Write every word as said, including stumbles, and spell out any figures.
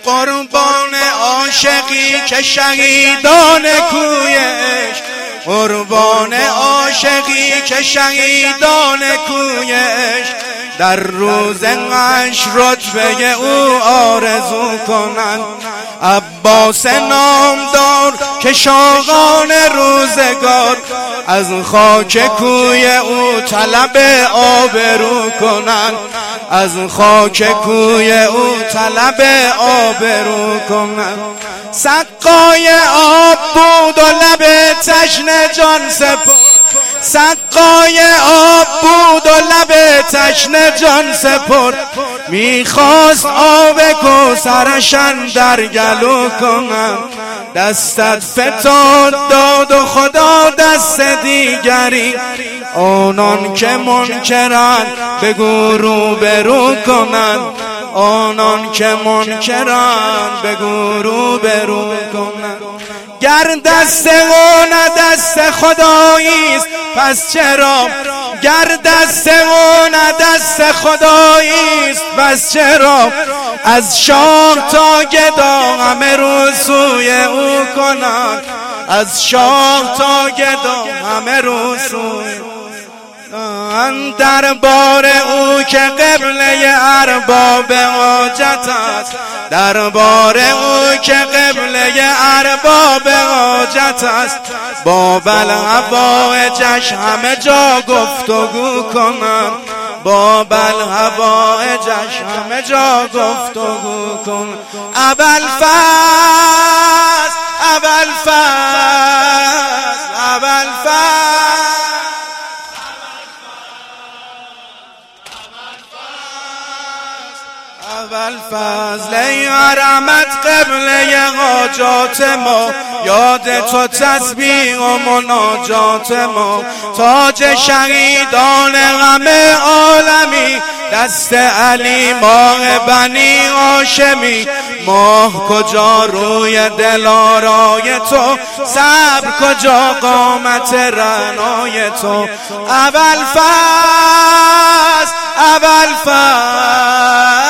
قربان عاشقی که شهیدان کویش، قربان عاشقی که شهیدان کویش در روز حشر رتبه او آرزو کنند. عباس نامدار که شاغان روزگار از خاک کوی او طلب آبرو کنند، از خاک کوی او طلب آبرو کنند. سقای آب بود و لب تشنه جان سپرد، سقای آب بود و لب تشنه جان سپرد، میخواست آب کوثرشان در گلو کنم. دستت فتاد داد و خدا دست دیگری، آنان که منکرند بگو رو برو کنند، آنان که منکرند بگو رو برو کنند. گر دست او نه دست خداییست پس چرا، گر دست او نه دست خداییست پس چرا، از شاه تا گدا همه رو سوی او کنند، از شاه تا گدا همه رو سوی دربار او که قبله ارباب حاجت است، دربار او که قبله ارباب حاجت است. با بلهوایجش همه جا گفتگو کنند، با بلهوایجش همه جا گفتگو کنند. ابوالفضل ابوالفضل ابوالفضل ابوالفضل ای حرمت قبله حاجات ما، یاد تو تسبیح و مناجات ما. تاج شهیدان همه عالمی دست علی ماه بنی هاشمی، ماه کجا روی دلارای تو، صبر کجا قامت رعنای تو. ابوالفضل ابوالفضل